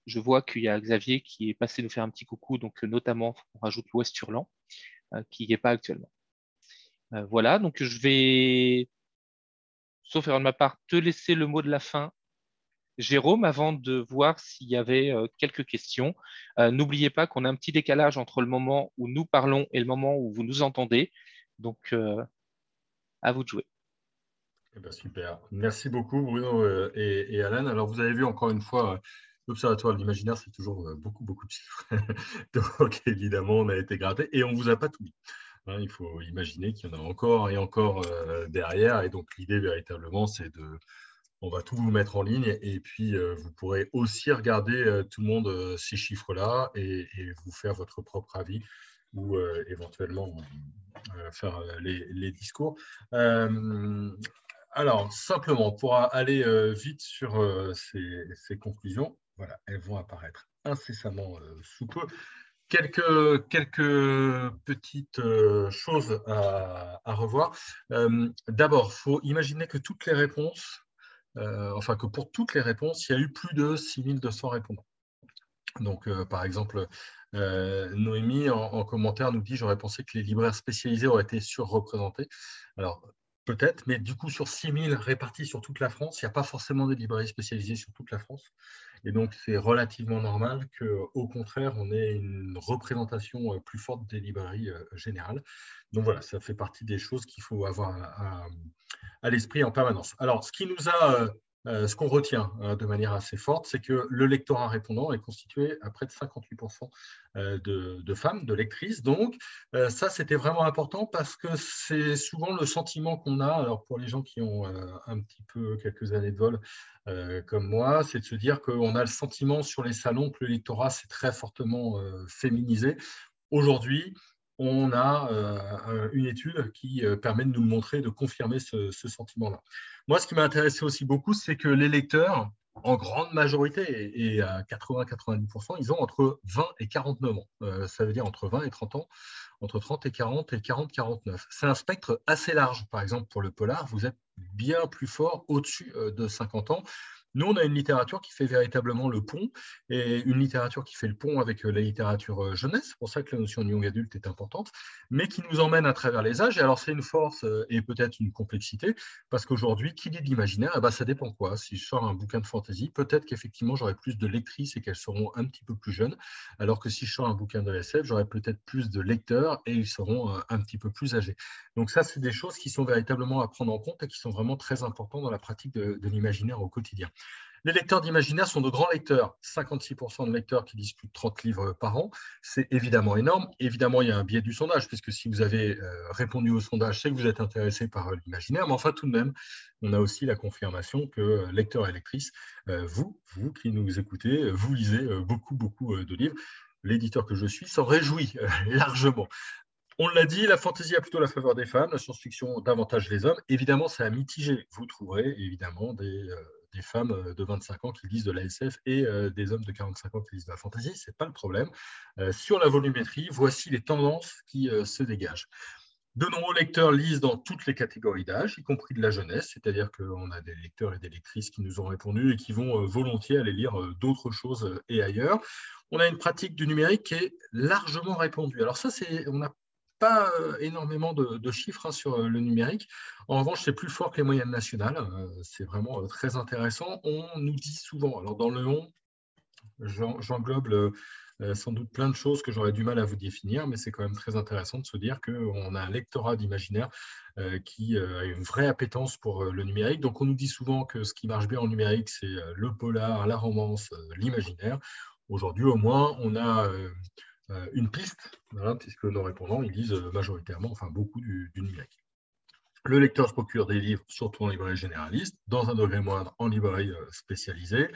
Je vois qu'il y a Xavier qui est passé nous faire un petit coucou, donc notamment, on rajoute l'Ouest Hurlant, euh, qui n'y est pas actuellement. Euh, voilà, donc je vais, sauf erreur de ma part, te laisser le mot de la fin, Jérôme, avant de voir s'il y avait euh, quelques questions. Euh, n'oubliez pas qu'on a un petit décalage entre le moment où nous parlons et le moment où vous nous entendez. Donc, euh, à vous de jouer. Eh ben, super. Merci beaucoup, Bruno euh, et, et Alan. Alors, vous avez vu encore une fois, euh, l'Observatoire de l'imaginaire, c'est toujours euh, beaucoup, beaucoup de chiffres. Donc, évidemment, on a été gratté et on ne vous a pas tout dit. Hein, il faut imaginer qu'il y en a encore et encore euh, derrière. Et donc, l'idée, véritablement, c'est de. On va tout vous mettre en ligne et puis euh, vous pourrez aussi regarder euh, tout le monde euh, ces chiffres-là et, et vous faire votre propre avis ou euh, éventuellement euh, faire euh, les, les discours. Euh, alors, simplement, pour aller euh, vite sur euh, ces, ces conclusions, voilà, elles vont apparaître incessamment euh, sous peu. Quelques, quelques petites euh, choses à, à revoir. Euh, D'abord, il faut imaginer que toutes les réponses, euh, enfin que pour toutes les réponses, il y a eu plus de six mille deux cents répondants. Donc, euh, par exemple, euh, Noémie, en, en commentaire, nous dit « J'aurais pensé que les libraires spécialisés auraient été surreprésentés. » Alors, peut-être, mais du coup, sur six mille répartis sur toute la France, il n'y a pas forcément de librairies spécialisées sur toute la France. Et donc, c'est relativement normal qu'au contraire, on ait une représentation plus forte des librairies euh, générales. Donc voilà, ça fait partie des choses qu'il faut avoir à, à, à l'esprit en permanence. Alors, ce qui nous a... Euh, Euh, ce qu'on retient euh, de manière assez forte, c'est que le lectorat répondant est constitué à près de cinquante-huit pour cent euh, de, de femmes, de lectrices. Donc, euh, ça, c'était vraiment important parce que c'est souvent le sentiment qu'on a, alors pour les gens qui ont euh, un petit peu quelques années de vol euh, comme moi, c'est de se dire qu'on a le sentiment sur les salons que le lectorat s'est très fortement euh, féminisé. Aujourd'hui, on a euh, une étude qui euh, permet de nous le montrer, de confirmer ce, ce sentiment-là. Moi, ce qui m'a intéressé aussi beaucoup, c'est que les lecteurs, en grande majorité, et, et à quatre-vingts à quatre-vingt-dix pour cent, ils ont entre vingt et quarante-neuf ans. Euh, ça veut dire entre vingt et trente ans, entre trente et quarante et quarante à quarante-neuf. C'est un spectre assez large. Par exemple, pour le polar, vous êtes bien plus fort au-dessus euh, de cinquante ans. Nous, on a une littérature qui fait véritablement le pont, et une littérature qui fait le pont avec la littérature jeunesse. C'est pour ça que la notion de young adulte est importante, mais qui nous emmène à travers les âges. Et alors, c'est une force et peut-être une complexité, parce qu'aujourd'hui, qui dit de l'imaginaire, eh ben, ça dépend quoi. Si je sors un bouquin de fantasy, peut-être qu'effectivement, j'aurai plus de lectrices et qu'elles seront un petit peu plus jeunes, alors que si je sors un bouquin de S F, j'aurai peut-être plus de lecteurs et ils seront un petit peu plus âgés. Donc ça, c'est des choses qui sont véritablement à prendre en compte et qui sont vraiment très importantes dans la pratique de, de l'imaginaire au quotidien. Les lecteurs d'imaginaire sont de grands lecteurs, cinquante-six pour cent de lecteurs qui lisent plus de trente livres par an. C'est évidemment énorme. Évidemment, il y a un biais du sondage, puisque si vous avez euh, répondu au sondage, c'est que vous êtes intéressé par euh, l'imaginaire. Mais enfin, tout de même, on a aussi la confirmation que euh, lecteurs et lectrices, euh, vous, vous qui nous écoutez, vous lisez euh, beaucoup, beaucoup euh, de livres. L'éditeur que je suis s'en réjouit euh, largement. On l'a dit, la fantasy a plutôt la faveur des femmes, la science-fiction davantage les hommes. Évidemment, ça a mitigé. Vous trouverez évidemment des, euh, des femmes de vingt-cinq ans qui lisent de la S F et euh, des hommes de quarante-cinq ans qui lisent de la fantasy. Ce n'est pas le problème. Euh, sur la volumétrie, voici les tendances qui euh, se dégagent. De nombreux lecteurs lisent dans toutes les catégories d'âge, y compris de la jeunesse, c'est-à-dire qu'on a des lecteurs et des lectrices qui nous ont répondu et qui vont euh, volontiers aller lire euh, d'autres choses euh, et ailleurs. On a une pratique du numérique qui est largement répandue. Alors ça, c'est, on n'a pas euh, énormément de, de chiffres hein, sur euh, le numérique. En revanche, c'est plus fort que les moyennes nationales. Euh, c'est vraiment euh, très intéressant. On nous dit souvent, alors dans le long, j'englobe le, euh, sans doute plein de choses que j'aurais du mal à vous définir, mais c'est quand même très intéressant de se dire qu'on a un lectorat d'imaginaire euh, qui euh, a une vraie appétence pour euh, le numérique. Donc on nous dit souvent que ce qui marche bien en numérique, c'est euh, le polar, la romance, euh, l'imaginaire. Aujourd'hui, au moins, on a euh, une piste, voilà, puisque nos répondants, ils lisent majoritairement, enfin beaucoup du, du numérique. Le lecteur se procure des livres, surtout en librairie généraliste, dans un degré moindre en librairie euh, spécialisée.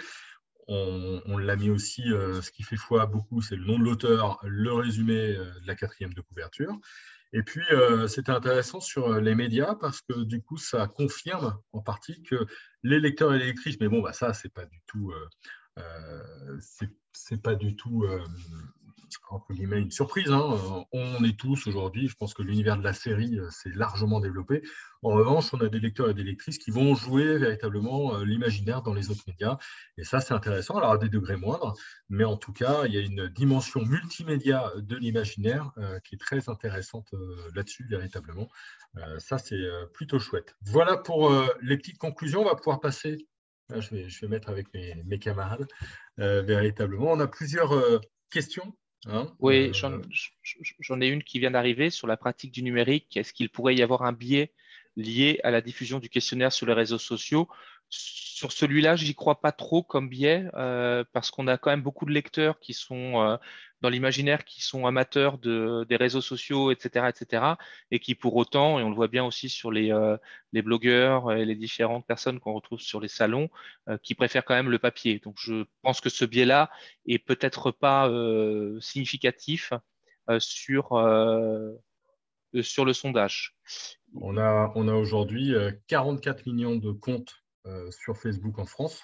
On, on l'a mis aussi, euh, ce qui fait foi beaucoup, c'est le nom de l'auteur, le résumé euh, de la quatrième de couverture. Et puis, euh, c'était intéressant sur les médias parce que du coup, ça confirme en partie que les lecteurs et les lectrices, mais bon, bah, ça, c'est pas du tout, euh, euh, c'est pas du tout euh, entre guillemets, une surprise. Hein. On est tous aujourd'hui, je pense que l'univers de la série s'est largement développé. En revanche, on a des lecteurs et des lectrices qui vont jouer véritablement l'imaginaire dans les autres médias. Et ça, c'est intéressant, alors à des degrés moindres, mais en tout cas, il y a une dimension multimédia de l'imaginaire euh, qui est très intéressante euh, là-dessus, véritablement. Euh, ça, c'est euh, plutôt chouette. Voilà pour euh, les petites conclusions. On va pouvoir passer, là, je, vais, je vais mettre avec mes, mes camarades, euh, véritablement. On a plusieurs euh, questions. Hein, Oui, euh, j'en j'en ai une qui vient d'arriver sur la pratique du numérique. Est-ce qu'il pourrait y avoir un biais lié à la diffusion du questionnaire sur les réseaux sociaux? Sur celui-là, j'y crois pas trop comme biais euh, parce qu'on a quand même beaucoup de lecteurs qui sont euh, dans l'imaginaire, qui sont amateurs de, des réseaux sociaux, et cetera, et cetera, et qui pour autant, et on le voit bien aussi sur les, euh, les blogueurs et les différentes personnes qu'on retrouve sur les salons, euh, qui préfèrent quand même le papier. Donc, je pense que ce biais-là est peut-être pas euh, significatif euh, sur, euh, sur le sondage. On a, on a aujourd'hui quarante-quatre millions de comptes euh, sur Facebook en France.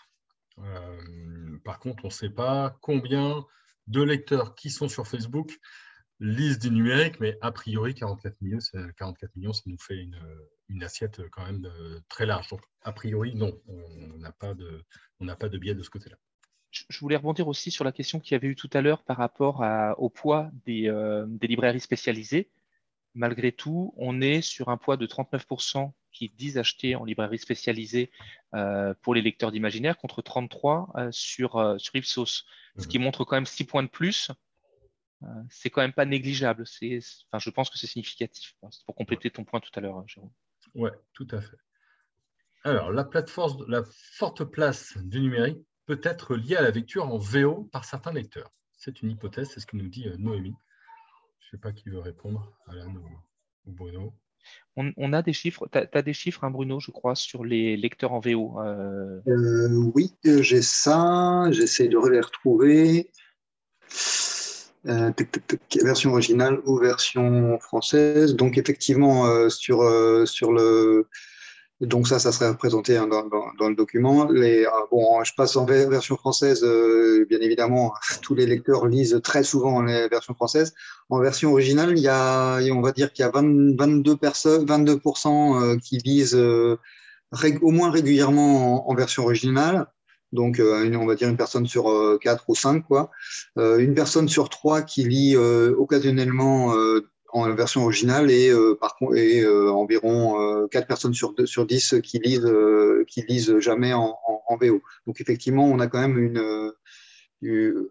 Euh, par contre, on ne sait pas combien de lecteurs qui sont sur Facebook lisent du numérique, mais a priori, quarante-quatre millions, quarante-quatre millions, ça nous fait une, une assiette quand même euh, très large. Donc, a priori, non, on n'a pas de, on n'a pas de biais de ce côté-là. Je voulais rebondir aussi sur la question qu'il y avait eu tout à l'heure par rapport à, au poids des, euh, des librairies spécialisées. Malgré tout, on est sur un poids de trente-neuf pour cent qui disent acheter en librairie spécialisée euh, pour les lecteurs d'imaginaire contre trente-trois euh, sur, euh, sur Ipsos, ce qui montre quand même six points de plus. Euh, c'est quand même pas négligeable. C'est, enfin, je pense que c'est significatif. C'est pour compléter ton point tout à l'heure, Jérôme. Oui, tout à fait. Alors, la, plateforme, la forte place du numérique peut être liée à la lecture en V O par certains lecteurs. C'est une hypothèse, c'est ce que nous dit Noémie. Je ne sais pas qui veut répondre, Alan ou, ou Bruno. On, on a des chiffres, tu as des chiffres, hein, Bruno, je crois, sur les lecteurs en V O. Euh... Euh, oui, j'ai ça, j'essaie de les retrouver. Euh, tic, tic, tic, version originale ou version française. Donc effectivement, euh, sur, euh, sur le... Donc ça, ça serait représenté hein, dans, dans, dans le document. Les, euh, bon, je passe en version française, euh, bien évidemment, tous les lecteurs lisent très souvent les versions françaises. En version originale, il y a, on va dire qu'il y a vingt, vingt-deux personnes, vingt-deux pour cent qui lisent euh, au moins régulièrement en, en version originale. Donc, euh, une, on va dire une personne sur euh, quatre ou cinq, quoi. Euh, une personne sur trois qui lit euh, occasionnellement euh, en version originale et, euh, par contre, et euh, environ euh, quatre personnes sur, deux, sur dix qui lisent, euh, qui lisent jamais en, en, en V O. Donc, effectivement, on a quand même une, euh, une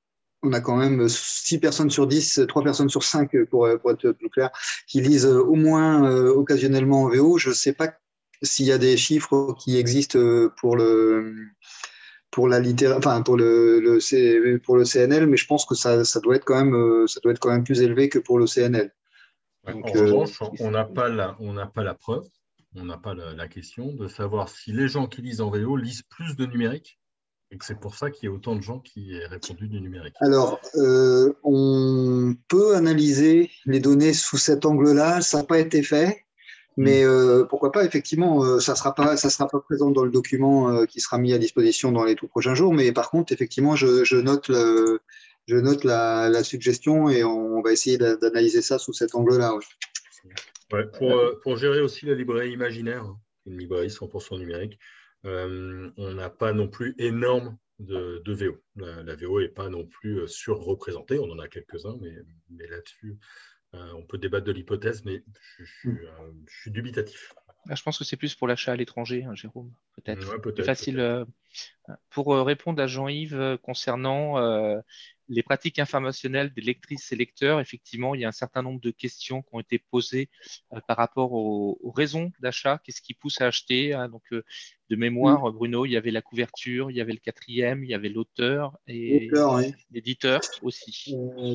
on a quand même six personnes sur dix, trois personnes sur cinq, pour, pour être plus clair, qui lisent au moins euh, occasionnellement en V O. Je ne sais pas s'il y a des chiffres qui existent pour le pour la littéra... enfin pour le, le C... pour le C N L, mais je pense que ça, ça doit être quand même ça doit être quand même plus élevé que pour le C N L. Ouais, Donc, en euh... revanche, on n'a pas la on n'a pas la preuve, on n'a pas la, la question de savoir si les gens qui lisent en V O lisent plus de numérique et que c'est pour ça qu'il y a autant de gens qui aient répondu du numérique. Alors, euh, on peut analyser les données sous cet angle-là, ça n'a pas été fait. Mais euh, pourquoi pas, effectivement, euh, ça sera pas, ça sera pas présent dans le document euh, qui sera mis à disposition dans les tout prochains jours. Mais par contre, effectivement, je, je note, le, je note la, la suggestion et on va essayer d'analyser ça sous cet angle-là. Ouais. Ouais, pour, euh, pour gérer aussi la librairie imaginaire, une librairie cent pour cent numérique, euh, on n'a pas non plus énorme de, de V O. La, la V O n'est pas non plus surreprésentée. On en a quelques-uns, mais, mais là-dessus, euh, on peut débattre de l'hypothèse, mais je, je, suis, euh, je suis dubitatif. Je pense que c'est plus pour l'achat à l'étranger, hein, Jérôme, peut-être. Ouais, peut-être plus facile. peut-être. Euh, pour euh, répondre à Jean-Yves euh, concernant euh, les pratiques informationnelles des lectrices et lecteurs, effectivement, il y a un certain nombre de questions qui ont été posées euh, par rapport aux, aux raisons d'achat. Qu'est-ce qui pousse à acheter, hein, donc, euh, de mémoire, Bruno, il y avait la couverture, il y avait le quatrième, il y avait l'auteur et oui. l'éditeur aussi. Euh,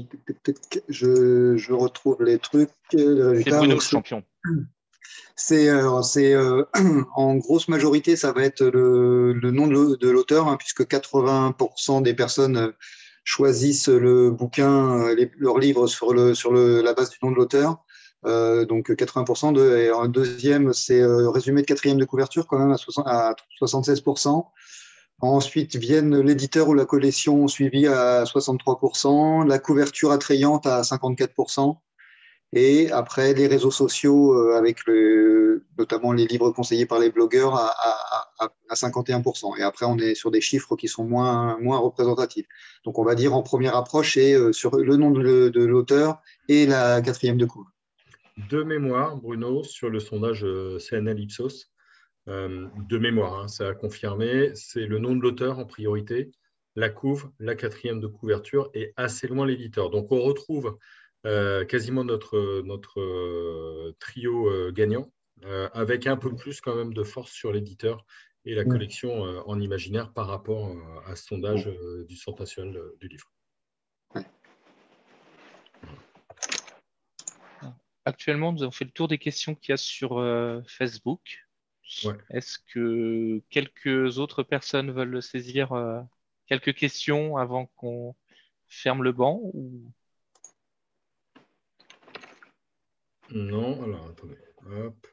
je, je retrouve les trucs. Les c'est Bruno le champion. C'est euh, en grosse majorité, ça va être le, le nom de l'auteur, hein, puisque quatre-vingts pour cent des personnes choisissent le bouquin, les, leur livre sur, le, sur le, la base du nom de l'auteur. Euh, donc quatre-vingts pour cent. De, et un deuxième, c'est euh, résumé de quatrième de couverture, quand même à, soixante, à soixante-seize pour cent. Ensuite viennent l'éditeur ou la collection suivi à soixante-trois pour cent, la couverture attrayante à cinquante-quatre pour cent. Et après, les réseaux sociaux, euh, avec le, notamment les livres conseillés par les blogueurs, à, à, à cinquante et un pour cent. Et après, on est sur des chiffres qui sont moins, moins représentatifs. Donc, on va dire en première approche, c'est euh, sur le nom de, de l'auteur et la quatrième de couve. De mémoire, Bruno, sur le sondage C N L Ipsos, euh, de mémoire, hein, ça a confirmé, c'est le nom de l'auteur en priorité, la couve, la quatrième de couverture et assez loin l'éditeur. Donc, on retrouve Euh, quasiment notre, notre euh, trio euh, gagnant, euh, avec un peu plus quand même de force sur l'éditeur et la collection euh, en imaginaire par rapport euh, à ce sondage euh, du Centre national euh, du livre. Actuellement, nous avons fait le tour des questions qu'il y a sur euh, Facebook. Ouais. Est-ce que quelques autres personnes veulent saisir euh, quelques questions avant qu'on ferme le banc ou... Non, alors attendez. Hop.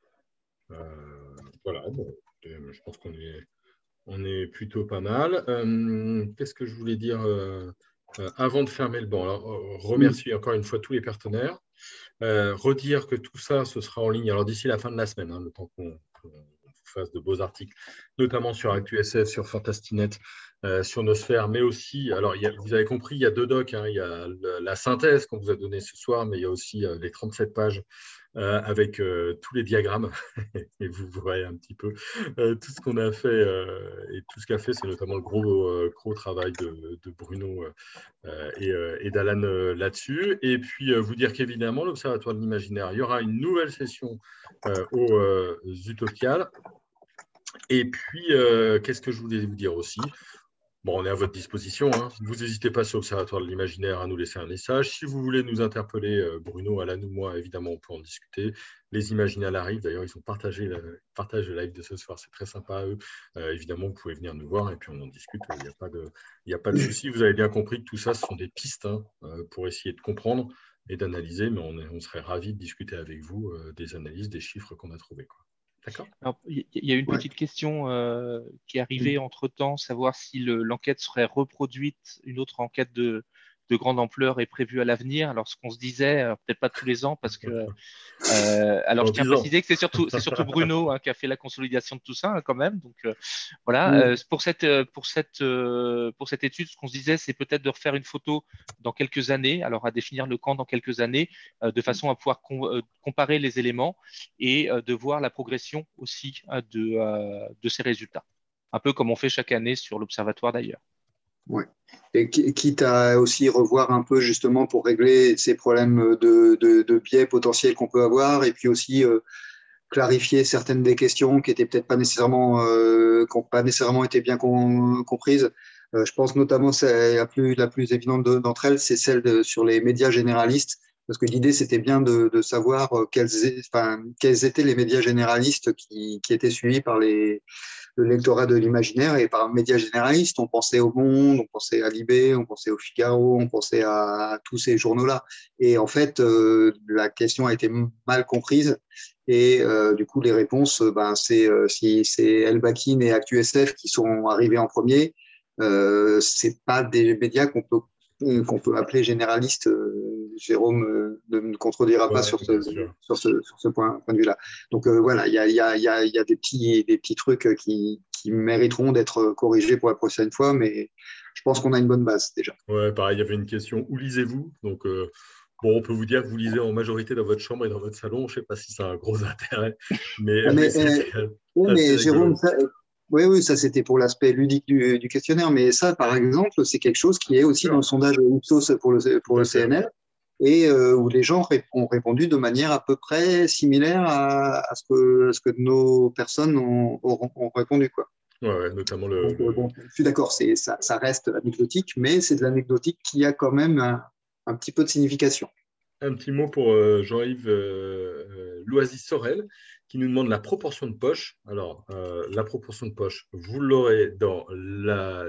Euh, voilà, bon, je pense qu'on est, on est plutôt pas mal. Euh, Qu'est-ce que je voulais dire euh, euh, avant de fermer le banc? Alors, remercier encore une fois tous les partenaires. Euh, redire que tout ça, ce sera en ligne alors d'ici la fin de la semaine, hein, le temps qu'on qu fasse de beaux articles, notamment sur ActuSF, sur Fantastinet, euh, sur Nosphère, mais aussi, alors il y a, vous avez compris, il y a deux docs, hein, il y a le, la synthèse qu'on vous a donnée ce soir, mais il y a aussi euh, les trente-sept pages euh, avec euh, tous les diagrammes, et vous verrez un petit peu euh, tout ce qu'on a fait, euh, et tout ce qu'a fait, c'est notamment le gros, euh, gros travail de, de Bruno euh, et, euh, et d'Alan euh, là-dessus. Et puis, euh, vous dire qu'évidemment, l'Observatoire de l'imaginaire, il y aura une nouvelle session euh, aux euh, Utopiales. Et puis, euh, qu'est-ce que je voulais vous dire aussi? Bon, on est à votre disposition, hein. Vous n'hésitez pas sur l'Observatoire de l'imaginaire à nous laisser un message. Si vous voulez nous interpeller, euh, Bruno, Alan ou moi, évidemment, on peut en discuter. Les Imaginales arrivent. D'ailleurs, ils ont partagé le, partagé le live de ce soir. C'est très sympa à eux. Euh, évidemment, vous pouvez venir nous voir et puis on en discute. Il n'y a pas de, il n'y a pas de souci. Vous avez bien compris que tout ça, ce sont des pistes hein, euh, pour essayer de comprendre et d'analyser. Mais on, est, on serait ravis de discuter avec vous euh, des analyses, des chiffres qu'on a trouvés, quoi. D'accord. Il y a une petite ouais. question euh, qui est arrivée entre-temps, savoir si l'enquête le, serait reproduite, une autre enquête de, de grande ampleur est prévue à l'avenir. Alors, ce qu'on se disait, peut-être pas tous les ans, parce que... Euh, alors, je tiens à préciser que c'est surtout, surtout Bruno hein, qui a fait la consolidation de tout ça, hein, quand même. Donc, euh, voilà. Oui. Euh, pour, cette, pour, cette, euh, pour cette étude, ce qu'on se disait, c'est peut-être de refaire une photo dans quelques années, alors à définir le camp dans quelques années, euh, de façon à pouvoir com euh, comparer les éléments et euh, de voir la progression aussi euh, de, euh, de ces résultats. Un peu comme on fait chaque année sur l'Observatoire d'ailleurs. Ouais. Et quitte à aussi revoir un peu justement pour régler ces problèmes de, de, de biais potentiels qu'on peut avoir et puis aussi euh, clarifier certaines des questions qui étaient peut-être pas nécessairement, euh, qui n'ont pas nécessairement été bien com comprises. Euh, je pense notamment la plus, la plus évidente d'entre elles, c'est celle de, sur les médias généralistes, parce que l'idée c'était bien de, de savoir quels, enfin, quels étaient les médias généralistes qui, qui étaient suivis par les le lectorat de l'imaginaire et par médias généralistes. On pensait au Monde, on pensait à Libé, on pensait au Figaro, on pensait à, à tous ces journaux-là. Et en fait, euh, la question a été mal comprise. Et euh, du coup, les réponses, ben, c'est euh, si c'est El Bakin et ActuSF qui sont arrivés en premier, euh, c'est pas des médias qu'on peut qu'on peut appeler généralistes. Euh, Jérôme euh, ne me contredira ouais, pas sur ce, sur ce, sur ce point, point de vue-là. Donc euh, voilà, il y a, y, a, y, a, y a des petits, des petits trucs qui, qui mériteront d'être corrigés pour la prochaine fois, mais je pense qu'on a une bonne base déjà. Ouais, pareil, il y avait une question, où lisez-vous? Donc, euh, bon, on peut vous dire que vous lisez en majorité dans votre chambre et dans votre salon. Je ne sais pas si ça a un gros intérêt, mais, mais, mais, euh, oui, mais Jérôme, ça, oui, oui, ça c'était pour l'aspect ludique du, du questionnaire, mais ça, par exemple, c'est quelque chose qui est aussi dans le sondage Ipsos pour le, pour le C N L, et euh, où les gens ont répondu de manière à peu près similaire à, à, ce, que, à ce que nos personnes ont, ont, ont répondu, quoi. Ouais, ouais, notamment le. Donc, bon, je suis d'accord, ça, ça reste anecdotique, mais c'est de l'anecdotique qui a quand même un, un petit peu de signification. Un petit mot pour euh, Jean-Yves euh, Loisy-Sorel qui nous demande la proportion de poche. Alors, euh, la proportion de poche, vous l'aurez dans la,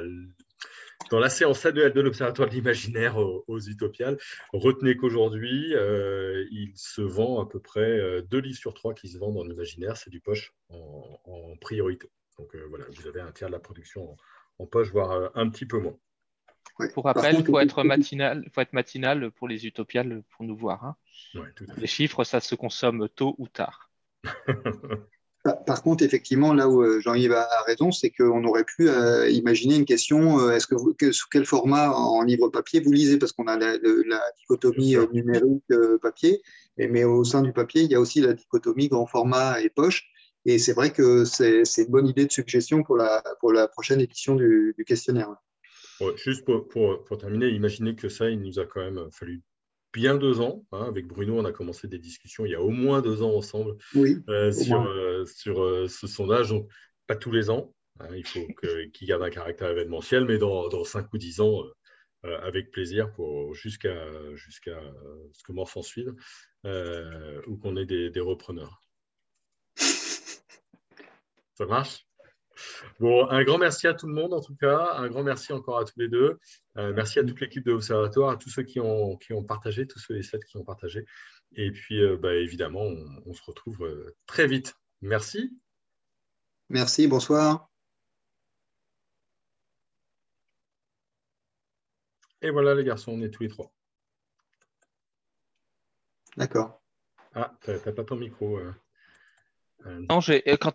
dans la séance annuelle de l'Observatoire de l'imaginaire aux, aux Utopiales. Retenez qu'aujourd'hui, euh, il se vend à peu près euh, deux livres sur trois qui se vendent en imaginaire. C'est du poche en, en priorité. Donc euh, voilà, vous avez un tiers de la production en, en poche, voire euh, un petit peu moins. Ouais. Pour rappel, il faut être matinal, faut être matinal pour les utopiales pour nous voir. Hein. Ouais, tout à fait. Les chiffres, ça se consomme tôt ou tard. Par, par contre, effectivement, là où euh, Jean-Yves a, a raison, c'est qu'on aurait pu euh, imaginer une question, euh, est-ce que, vous, que sous quel format en livre papier vous lisez? Parce qu'on a la, la, la dichotomie euh, numérique euh, papier, mais, mais au sein du papier, il y a aussi la dichotomie grand format et poche. Et c'est vrai que c'est une bonne idée de suggestion pour la, pour la prochaine édition du, du questionnaire. Ouais, juste pour, pour, pour terminer, imaginez que ça, il nous a quand même fallu bien deux ans. Hein. Avec Bruno, on a commencé des discussions il y a au moins deux ans ensemble oui, euh, sur, euh, sur euh, ce sondage. Donc, pas tous les ans. Hein. Il faut qu'il garde un caractère événementiel, mais dans, dans cinq ou dix ans, euh, avec plaisir pour jusqu'à jusqu'à ce que mort s'en suive, euh, ou qu'on ait des, des repreneurs. Ça marche? Bon, un grand merci à tout le monde en tout cas, un grand merci encore à tous les deux, euh, merci à toute l'équipe de l'Observatoire, à tous ceux qui ont, qui ont partagé, tous ceux et celles qui ont partagé, et puis euh, bah, évidemment on, on se retrouve euh, très vite. Merci. Merci, bonsoir. Et voilà les garçons, on est tous les trois. D'accord. Ah, t'as pas ton micro. Euh... Non, j'ai quand